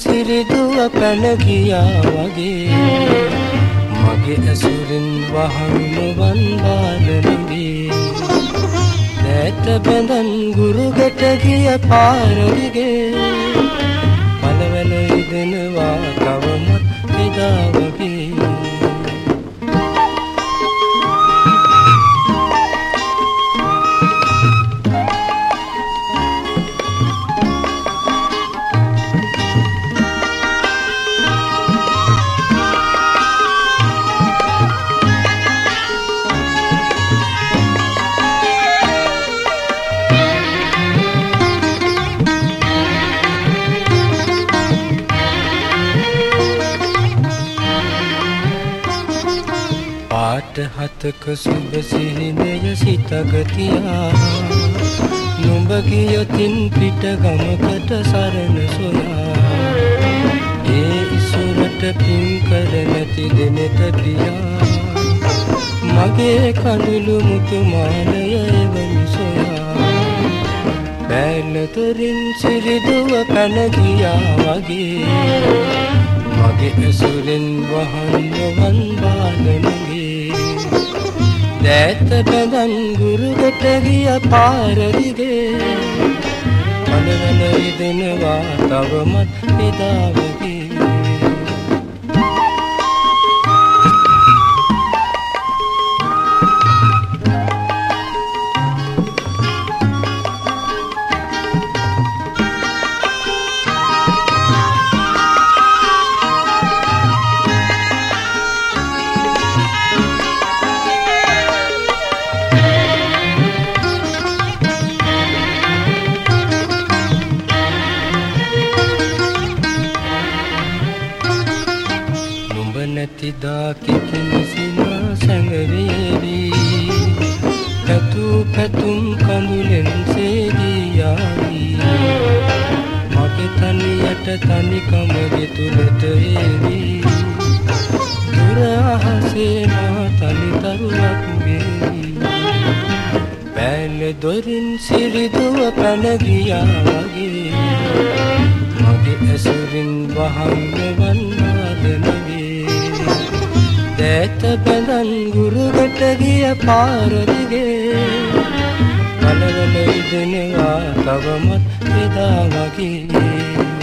සිරිදුව පැන ගියා වගේ මගේ ඇසුරින් වහන් නොවන් බාලනගේ නැත බඳන් ගුරුගට ගිය පාර දිගේ පළවැල ඉදෙනවා තවමත් එදා වගේ පාට හතක සුබ සිහිනය සිතගතියා නුඹ ගියොතින් පිට ගමකට සරණ සොයා ඒ ඉසුරට පින් කර නැති දෙනෙත පියා මගේ කඳුළු මුතු මාලය එවමි සොයා බැලතරින් සිරිදුව පැන ගියා වගේ මගේ ඇසුරින් වහන් නොවන් බාලනගේ දැත බඳන් ගුරුගට ගිය පාර දිගේ පළවැල ඉදෙනවා තවමත් එදා වගේ නැතිදා කිකිනසිනා සැඟවේවි පැතු පැතුම් කඳුලෙන් සේදියාවි මගේ තනියට තනිකමගේ තුළට ඒවි දුර අහසේ මා තනිතරුවක් වේවි පැල දොරින් සිරිදුව පැන ගියා වගේ මගේ ඇසුරින් වහන් නොවන් බාලනගේ දැත බඳන් ගුරුගට ගිය පාර දිගේ පළවැල ඉදෙනවා තවමත් එදා වගේ